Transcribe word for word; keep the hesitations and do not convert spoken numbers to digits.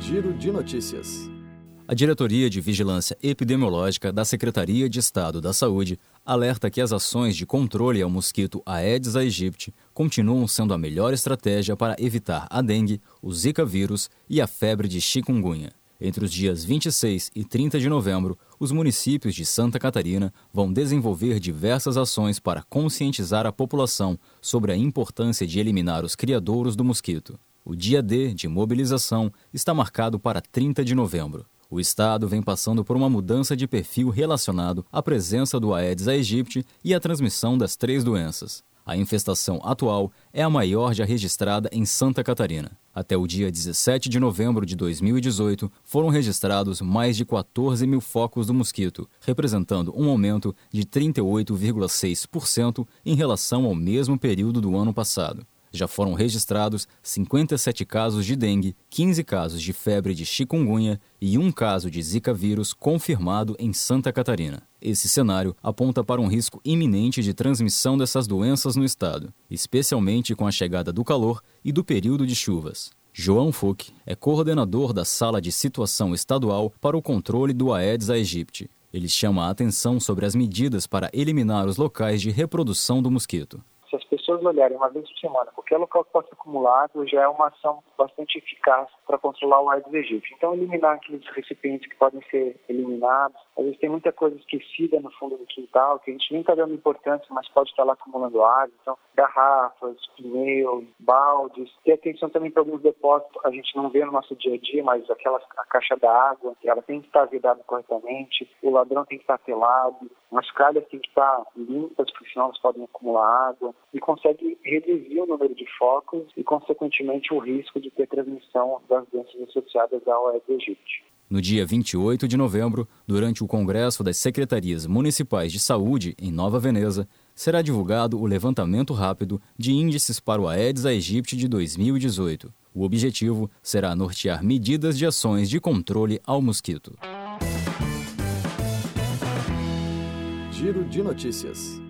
Giro de Notícias. A Diretoria de Vigilância Epidemiológica da Secretaria de Estado da Saúde alerta que as ações de controle ao mosquito Aedes aegypti continuam sendo a melhor estratégia para evitar a dengue, o zika vírus e a febre de chikungunya. Entre os dias vinte e seis e trinta de novembro, os municípios de Santa Catarina vão desenvolver diversas ações para conscientizar a população sobre a importância de eliminar os criadouros do mosquito. O dia D de mobilização está marcado para trinta de novembro. O Estado vem passando por uma mudança de perfil relacionado à presença do Aedes aegypti e à transmissão das três doenças. A infestação atual é a maior já registrada em Santa Catarina. Até o dia dezessete de novembro de dois mil e dezoito, foram registrados mais de quatorze mil focos do mosquito, representando um aumento de trinta e oito vírgula seis por cento em relação ao mesmo período do ano passado. Já foram registrados cinquenta e sete casos de dengue, quinze casos de febre de chikungunya e um caso de zika vírus confirmado em Santa Catarina. Esse cenário aponta para um risco iminente de transmissão dessas doenças no estado, especialmente com a chegada do calor e do período de chuvas. João Fuch é coordenador da Sala de Situação Estadual para o Controle do Aedes aegypti. Ele chama a atenção sobre as medidas para eliminar os locais de reprodução do mosquito. Se as pessoas olharem uma vez por semana qualquer local que possa acumular água, já é uma ação bastante eficaz para controlar o Aedes aegypti. Então, eliminar aqueles recipientes que podem ser eliminados. Às vezes tem muita coisa esquecida no fundo do quintal, que a gente nem está dando importância, mas pode estar lá acumulando água. Então, garrafas, pneus, baldes. Ter atenção também para alguns depósitos, a gente não vê no nosso dia a dia, mas aquela a caixa d'água, ela tem que estar vedada corretamente, o ladrão tem que estar telado, as calhas têm que estar limpas, porque senão elas podem acumular água. E consegue reduzir o número de focos e, consequentemente, o risco de ter transmissão das doenças associadas ao Aedes aegypti. No dia vinte e oito de novembro, durante o Congresso das Secretarias Municipais de Saúde, em Nova Veneza, será divulgado o levantamento rápido de índices para o Aedes aegypti de dois mil e dezoito. O objetivo será nortear medidas de ações de controle ao mosquito. Giro de Notícias.